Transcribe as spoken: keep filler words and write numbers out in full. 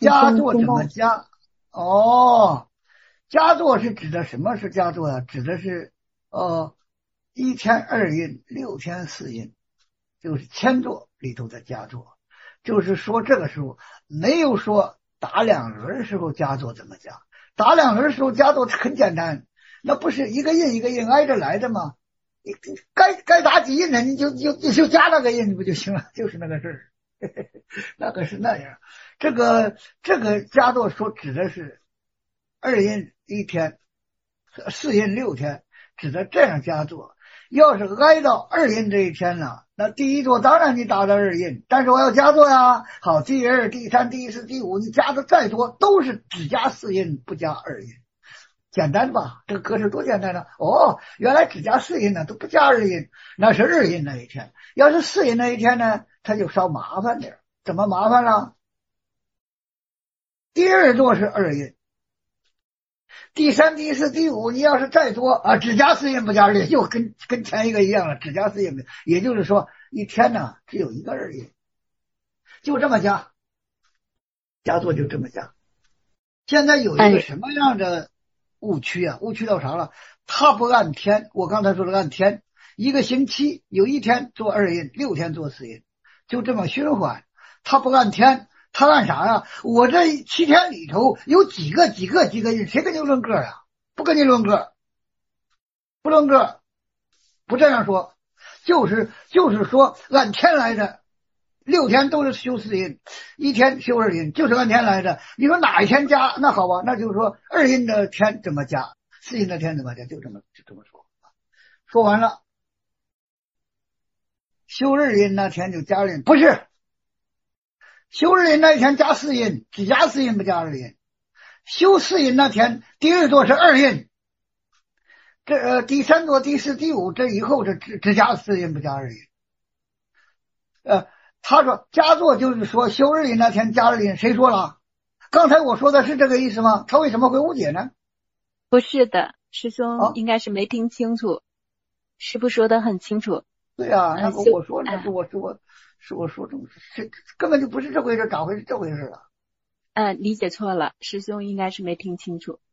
佳作怎么佳？哦，佳作是指的什么是佳作呀、啊？指的是呃一天二印，六天四印，就是千作里头的佳作。就是说这个时候没有说打两轮的时候佳作怎么加，打两轮的时候佳作很简单，那不是一个印一个印挨着来的吗？你该该打几印呢，你就就就加那个印不就行了？就是那个事儿。那个是那样，这个这个佳作说指的是二印一天，四印六天，指的这样佳作。要是挨到二印这一天呢，那第一座当然你打到二印，但是我要佳作呀。好，第二、第三、第四、第五，你加的再多都是只加四印不加二印，简单吧？这个格式多简单呢！哦，原来只加四印呢，都不加二印，那是二印那一天。要是四印那一天呢，它就稍麻烦点。怎么麻烦了？第二座是二印，第三、第四、第五，你要是再多啊，只加四印不加二印，就跟跟前一个一样了，只加四印。也就是说，一天呢只有一个二印，就这么加，佳作就这么加。现在有一个什么样的误区啊？误区到啥了？他不按天，我刚才说的按天，一个星期有一天做二印，六天做四印，就这么循环。他不按天，他按啥呀？我这七天里头有几个几个几个印，谁跟你论个呀？不跟你论个，不论个，不这样说，就是就是说按天来的。六天都是修四印，一天修二印，就是按天来的。你说哪一天加？那好吧，那就是说二印的天怎么加，四印的天怎么加，就这么就这么说。说完了，修二印那天就加二印，不是修二印那一天加四印，只加四印不加二印。修四印那天第二座是二印，这呃第三座、第四、第五这以后是只只加四印不加二印。呃。他说佳作就是说修二印那天加二印，谁说了？刚才我说的是这个意思吗？他为什么会误解呢？ 不是的，师兄应该是没听清楚，啊、师父说的很清楚。 对啊，那个我说那是我是我是我说中是根本就不是这回事，咋回事这回事啊？ 嗯、呃，理解错了，师兄应该是没听清楚。